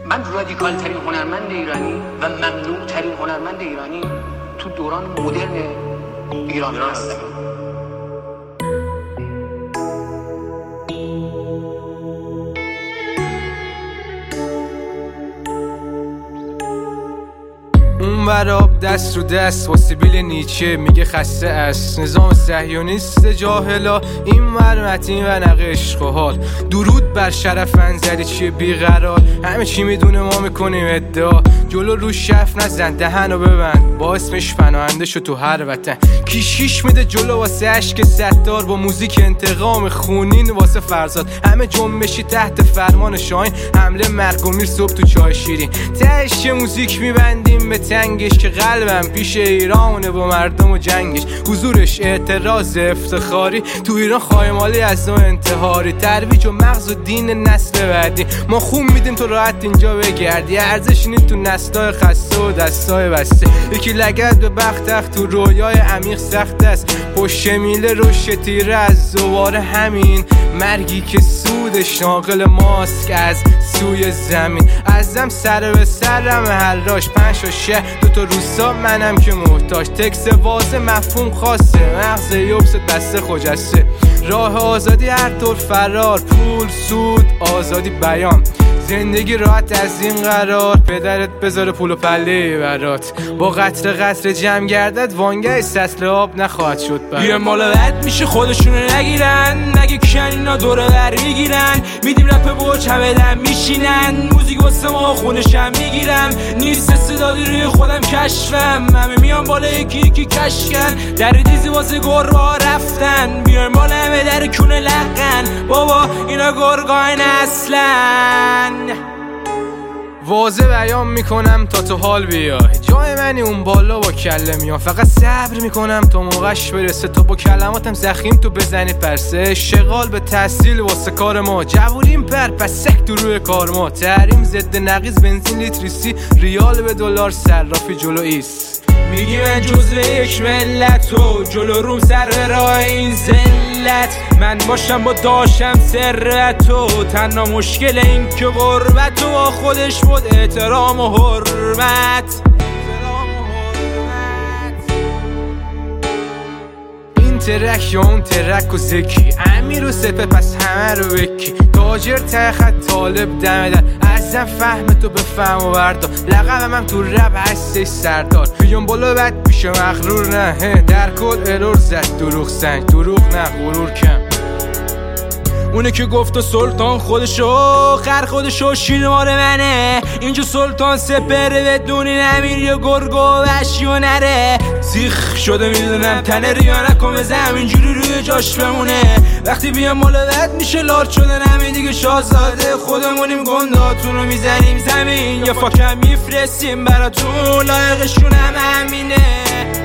من رادیکال ترین هنرمند ایرانی و ممنوع ترین هنرمند ایرانی تو دوران مدرن ایران هستم. اون وراب دست رو دست با سیبیل نیچه میگه خسته است نظام صهیونیست جاهلا، این مرمتین و نقه عشق و حال. درود بر شرف انزلی چیه بیقرار، همه چی میدونه ما میکنیم ادعا. جلو رو شف نزن دهنو ببند، با اسمش پناهنده شو تو هر وطن. کیشیش میده جلو واسه عشق ستار، با موزیک انتقام خونین واسه فرزاد. همه جنبشی تحت فرمان شاهین، حمله مرگ و میر صبح تو چای شیرین. تهش موزیک میبندیم به تنگش که قلبم پیش ایرانه با مردم و جنگش. حضورش اعتراض افتخاری تو ایران، خایمالی از نوع انتحاری. ترویج و مغز و دین نسل بعدی، ما خون میدیم تو راحت اینجا بگردی. ارزش اینه تو نسلای خسته و دستای بسته. یکی لگد به بختخ تو رویای عمیق سخت است، پشت میله روش تیره از زوار همین مرگی که سودش ناقل ماست که از سوی زمین. ازم سر به سرم حراش، 5 تا شهر 2 تا روستا، منم که محتاج. تکس واضح مفهوم خاصه، مغز یوبس دست خجسته. راه آزادی هر طور فرار، پول سود آزادی بیان. زندگی راحت از این قرار، پدرت بذاره پول و پله برات. با قطر جمع گردد وانگه سطل آب نخواهد شد برات. بیان بالا بد میشه خودشونو نگیرن، نگه کشن اینا دوره بر میگیرن. میدیم رپ برج همه دم میشینن، موزیک واسه ما خونشم میگیرم. نیست استعدادی روی خودم کشفم، همه میان بالا یکی کشکن. در دیزی واسه گربا رفتن، بیان بالا همه در کونه لقن. بابا اینا گرگاین اصلن. واضح بیان میکنم تا تو حال بیای، جای منی اون بالا با کله میام. فقط صبر میکنم تا موقعش برسه، تا با کلماتم زخیم تو بزنی پرسه. شغال به تحصیل واسه کار ما، جوولیم پر پس سک تو روی کار ما. تحریم ضد نقیض بنزین لیتریسی، ریال به دلار صرافی جلو ایست. میگی من جزو یک ملت و جلو روم سر به راه این ذلت. من باشم با داشتم ثروت و تنها مشکل این که غربت و با خودش بود احترام و حرمت. این ترک یا اون ترک و زکی، امیر و سپه پس همه رو بکی. تاجر تخت طالب دمه در، ازم فهم تو بفهم و بردا. لقبم هم تو رب هستش سردار، بیان بالا بد بیشه مغرور نه. در کل ارور زد دروغ سنگ، دروغ نه غرور کم. اونه که گفت سلطان خودشو خر خودشو شیرمار منه. اینجا سلطان سپره بدونین امیر یا گرگ و وحشی و نره. سیخ شده میدونم تنه ریا نکن بزم اینجوری روی جاش بمونه. وقتی بیام بالا بد میشه لارد شدن همه دیگه شاهزاده. خودمونیم گنداتون رو میزنیم زمین، یا فاکم میفرستیم براتون لایقشون هم همینه.